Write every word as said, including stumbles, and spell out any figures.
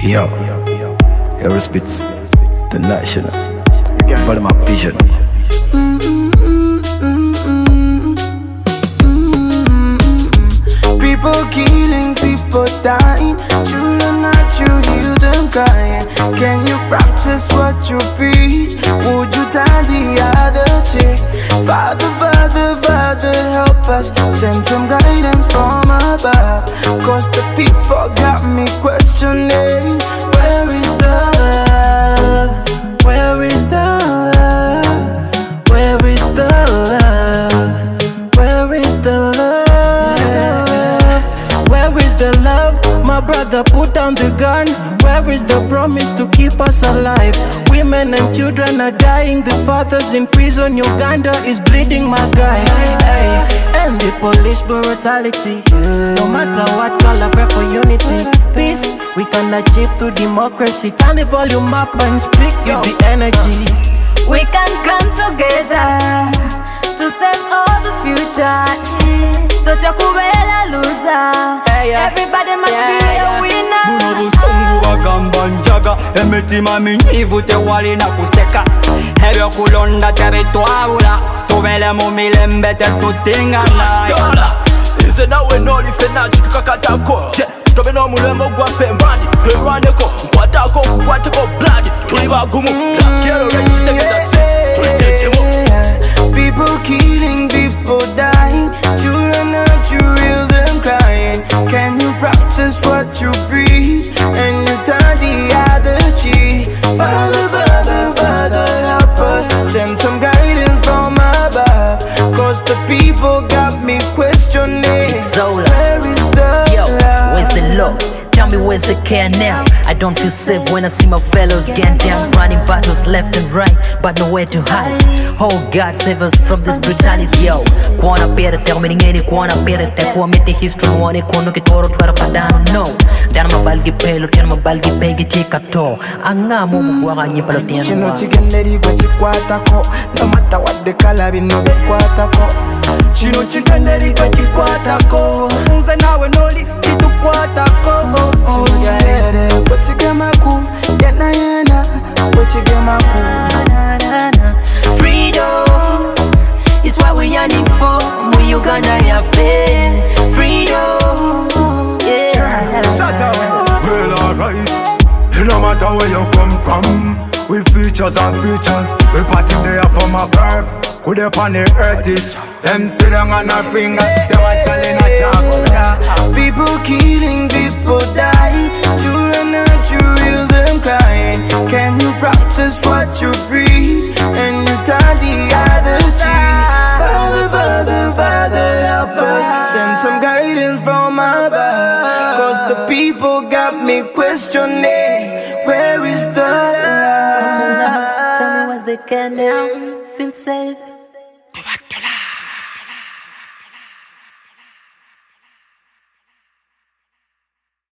Yo, Aerospitz, the national. Follow my vision. People killing, people dying. Children not you, heal them crying. Can you practice what you preach? Would you tie the other chick? Father, Father, Father, help us. Send some guidance from above. Cause the people got me questioning. Where is the love? Where is the love? Where is the love? Where is the love? Where is the love? My brother, put down the gun. Where is the promise to keep us alive? Women and children are dying. The fathers in prison. Uganda is bleeding, my guy. Hey, and the police brutality. No matter what color, pray for unity. Peace we can achieve through democracy. Turn the volume up and speak with the energy. We can come together to save all the future. Tocha kubela loser. Everybody must yeah, be yeah. a winner. Buno busungu wagamba njaga emitima minyivu tewalina kuseka. Ebyo kulonda tebitwabula tubele mu milembe tetutingana. Nze nawe noli fena kitukakatako tutobe n'omulembe gwaffe mbandi twerwaneko nkwatako okukwateko blood tuli bagumu black yellow red kitegeza sisi tulitetemu. People killing, people dying. Children not you, heal them crying. Can you practice what you preach? And you turn the other cheek. Father, Father, Father, help us. Send some guidance from above. Cause the people got me questioning. It's Zola. Where is the Yo, love? where's the love? Tell me where's the care now? I don't feel safe when I see my fellows getting down, running battles left and right, but nowhere to hide. Oh God, save us from this brutality, yo. Kuona pere te omeningeni, kuona pere te kuomete history nuone kuono kitoro twara padano, no. Dana mabalgi pelo, tena mabalgi pegi chika to. Anga mo mugwaga nyipalo tiano Chino wa. chigenderi gwe chikwatako. No matter what the color, bino bekwatako. Chino chigenderi gwe chikwatako. Nze nawe noli chitukwatako. Chino chigenderi gwe chigemaku. Yena yena gwe chigemaku. Freedom is what we're yearning for. Mu Uganda ya fair. Freedom, yeah. Well, alright. It no matter where you come from. We features and features. We party there from a birth. Good up on the earth is. Them sit down on our fingers. They watch a little chocolate. People killing, people dying. Children not you, heal them crying. Can you practice what you preach? And you turn the other cheek. Father, Father, Father, help us. Send some guidance from above. Cause the people got me questioning. Where is the love? Tell me what's the care now? Feel safe.